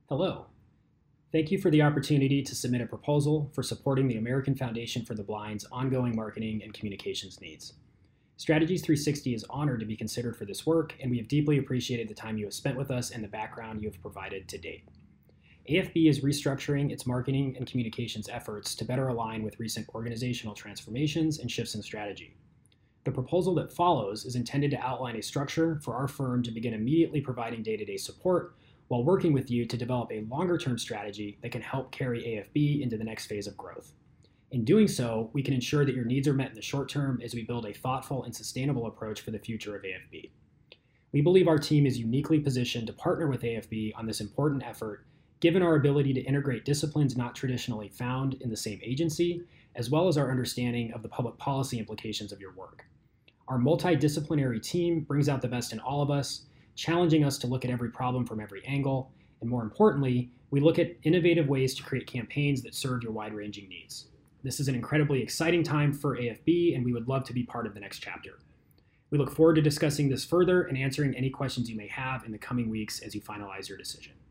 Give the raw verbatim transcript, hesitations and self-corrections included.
Hello. Thank you for the opportunity to submit a proposal for supporting the American Foundation for the Blind's ongoing marketing and communications needs. Strategies three sixty is honored to be considered for this work, and we have deeply appreciated the time you have spent with us and the background you have provided to date. A F B is restructuring its marketing and communications efforts to better align with recent organizational transformations and shifts in strategy. The proposal that follows is intended to outline a structure for our firm to begin immediately providing day-to-day support while working with you to develop a longer-term strategy that can help carry A F B into the next phase of growth. In doing so, we can ensure that your needs are met in the short term as we build a thoughtful and sustainable approach for the future of A F B. We believe our team is uniquely positioned to partner with A F B on this important effort, given our ability to integrate disciplines not traditionally found in the same agency, as well as our understanding of the public policy implications of your work. Our multidisciplinary team brings out the best in all of us, challenging us to look at every problem from every angle, and more importantly, we look at innovative ways to create campaigns that serve your wide-ranging needs. This is an incredibly exciting time for A F B, and we would love to be part of the next chapter. We look forward to discussing this further and answering any questions you may have in the coming weeks as you finalize your decision.